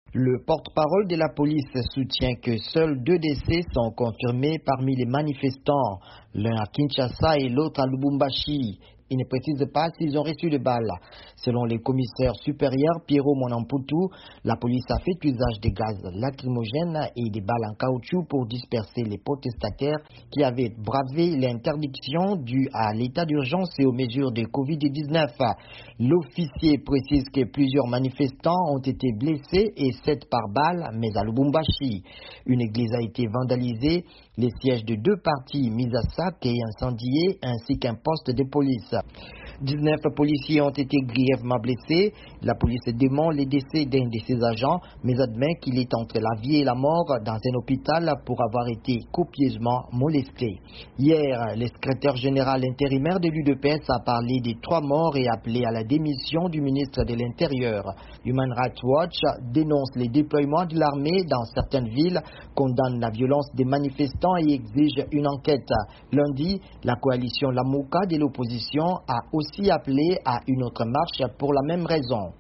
Le porte-parole de la police soutient que seuls 2 décès sont confirmés parmi les manifestants, l'un à Kinshasa et l'autre à Lubumbashi. Il ne précise pas s'ils ont reçu de balles. Selon le commissaire supérieur Pierrot Monamputu, la police a fait usage de gaz lacrymogènes et des balles en caoutchouc pour disperser les protestataires qui avaient bravé l'interdiction due à l'état d'urgence et aux mesures de Covid-19. L'officier précise que plusieurs manifestants ont été blessés et 7 par balle, mais à Lubumbashi. Une église a été vandalisée, les sièges de 2 partis mis à sac et incendiés, ainsi qu'un poste de police. 19 policiers ont été grièvement blessés. La police dément les décès d'un de ses agents, mais admet qu'il est entre la vie et la mort dans un hôpital pour avoir été copieusement molesté. Hier, le secrétaire général intérimaire de l'UDPS a parlé des 3 morts et appelé à la démission du ministre de l'Intérieur. Human Rights Watch dénonce les déploiements de l'armée dans certaines villes, condamne la violence des manifestants et exige une enquête. Lundi, la coalition Lamouka de l'opposition a aussi appelé à une autre marche pour la même raison.